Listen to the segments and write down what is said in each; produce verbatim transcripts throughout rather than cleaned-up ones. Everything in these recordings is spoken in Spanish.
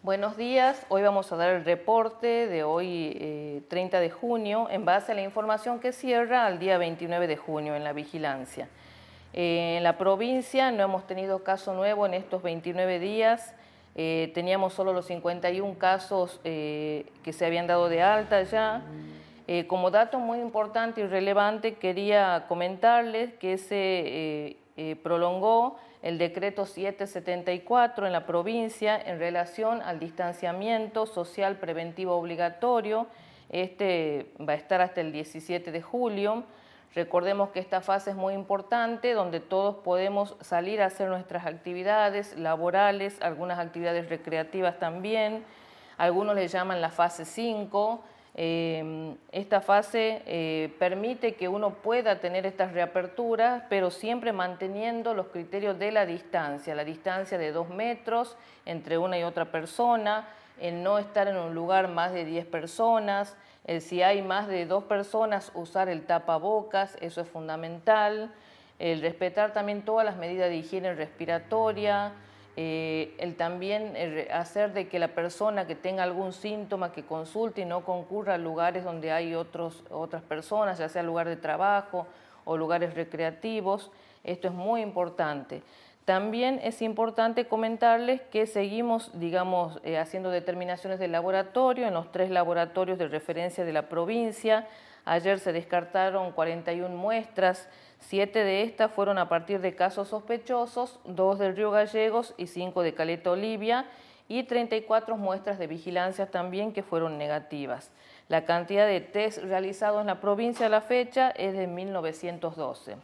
Buenos días, hoy vamos a dar el reporte de hoy eh, treinta de junio en base a la información que cierra al día veintinueve de junio en la vigilancia. Eh, en la provincia no hemos tenido caso nuevo en estos veintinueve días, eh, teníamos solo los cincuenta y un casos eh, que se habían dado de alta ya. Eh, como dato muy importante y relevante quería comentarles que se eh, eh, prolongó el decreto setecientos setenta y cuatro en la provincia en relación al distanciamiento social preventivo obligatorio. Este va a estar hasta el diecisiete de julio. Recordemos que esta fase es muy importante, donde todos podemos salir a hacer nuestras actividades laborales, algunas actividades recreativas también. Algunos le llaman la fase cinco. Eh, esta fase eh, permite que uno pueda tener estas reaperturas, pero siempre manteniendo los criterios de la distancia, la distancia de dos metros entre una y otra persona, el no estar en un lugar más de diez personas, el si hay más de dos personas usar el tapabocas, eso es fundamental, el respetar también todas las medidas de higiene respiratoria, Eh, el también el hacer de que la persona que tenga algún síntoma que consulte y no concurra a lugares donde hay otros, otras personas, ya sea lugar de trabajo o lugares recreativos. Esto es muy importante. También es importante comentarles que seguimos, digamos, eh, haciendo determinaciones de laboratorio en los tres laboratorios de referencia de la provincia. Ayer se descartaron cuarenta y una muestras, siete de estas fueron a partir de casos sospechosos, dos del Río Gallegos y cinco de Caleta Olivia, y treinta y cuatro muestras de vigilancia también que fueron negativas. La cantidad de test realizados en la provincia a la fecha es de mil novecientos doce.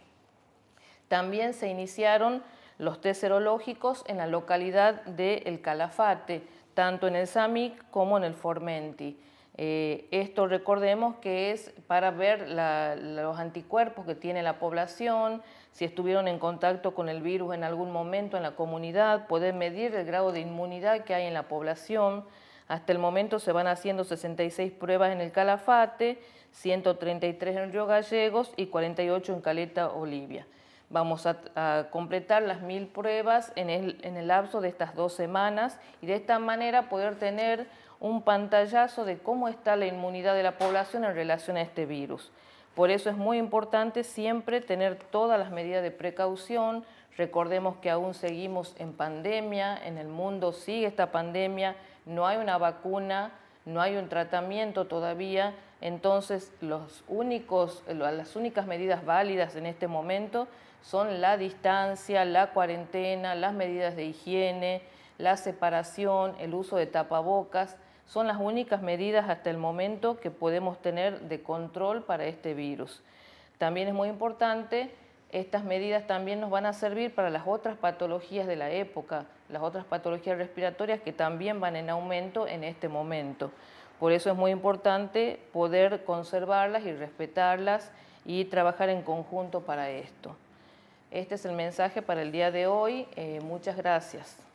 También se iniciaron los test serológicos en la localidad de El Calafate, tanto en el SAMIC como en el Formenti. Eh, esto recordemos que es para ver la, los anticuerpos que tiene la población, si estuvieron en contacto con el virus en algún momento en la comunidad, poder medir el grado de inmunidad que hay en la población. Hasta el momento se van haciendo sesenta y seis pruebas en el Calafate, ciento treinta y tres en Río Gallegos y cuarenta y ocho en Caleta Olivia. Vamos a, a completar las mil pruebas en el, en el lapso de estas dos semanas y de esta manera poder tener un pantallazo de cómo está la inmunidad de la población en relación a este virus. Por eso es muy importante siempre tener todas las medidas de precaución. Recordemos que aún seguimos en pandemia, en el mundo sigue esta pandemia, no hay una vacuna, no hay un tratamiento todavía, entonces los únicos, las únicas medidas válidas en este momento son la distancia, la cuarentena, las medidas de higiene, la separación, el uso de tapabocas. Son las únicas medidas hasta el momento que podemos tener de control para este virus. También es muy importante, estas medidas también nos van a servir para las otras patologías de la época, las otras patologías respiratorias que también van en aumento en este momento. Por eso es muy importante poder conservarlas y respetarlas y trabajar en conjunto para esto. Este es el mensaje para el día de hoy. Eh, muchas gracias.